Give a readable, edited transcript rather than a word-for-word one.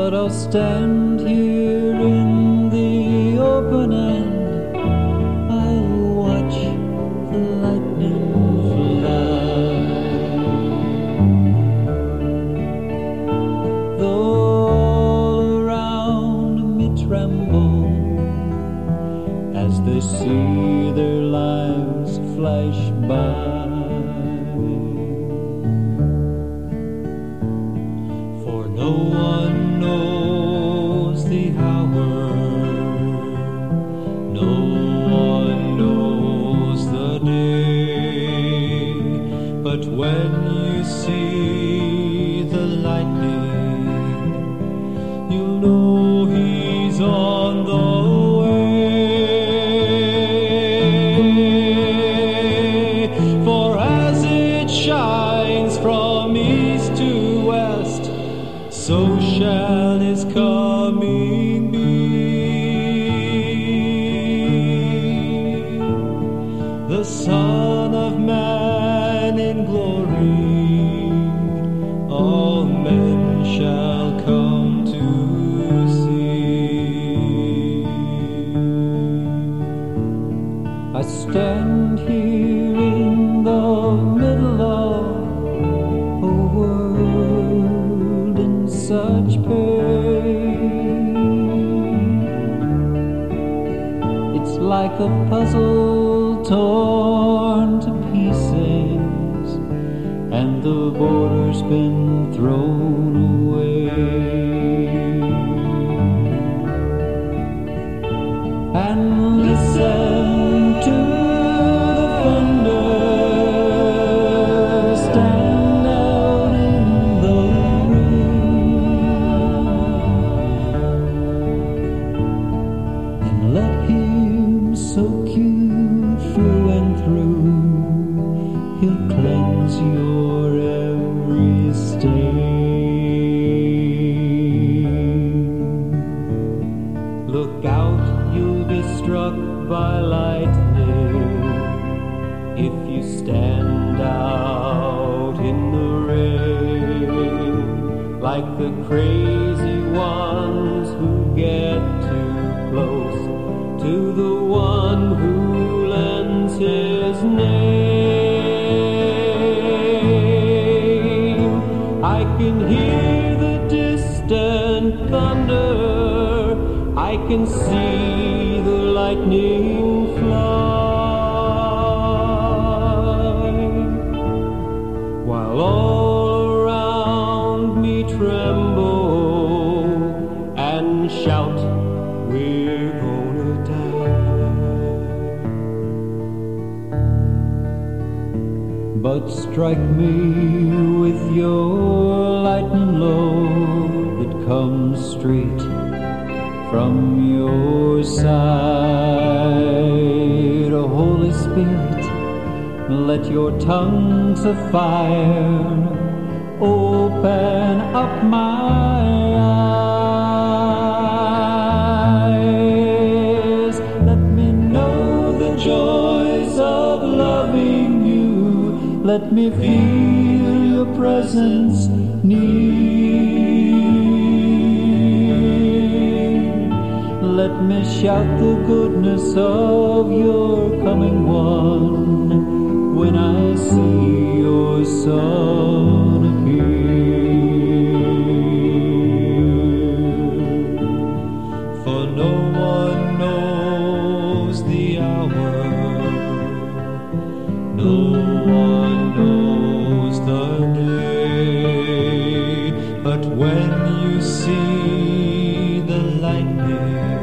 But I'll stand here in the open and I'll watch the lightning fly. Though all around me tremble as they see their lives flash by. For no one knows the hour, no one knows the day, but when you see the lightning, you'll know he's on the way. For as it shines from east to west, so shall his coming be. The Son of Man in glory, all men shall come to see. I stand here in the middle of a world in such pain. It's like a puzzle torn to pieces, and the border's been thrown away. And listen to the thunder stand out in the rain, and let him soak you through and through. He'll cleanse your every stain. Look out, you'll be struck by lightning if you stand out in the rain, like the crazy ones who get too close to the one who lends his name. I can hear the distant thunder, I can see the lightning fly, while all around me tremble and shout, we're gonna die. But strike me with your lightning load that comes straight from your side. Oh, Holy Spirit, let your tongues of fire open up my eyes. Let me know the joys of loving you. Let me feel your presence near. Let me shout the goodness of your coming one when I see your Son appear. For no one knows the hour, no one knows the day, but when you see the lightning,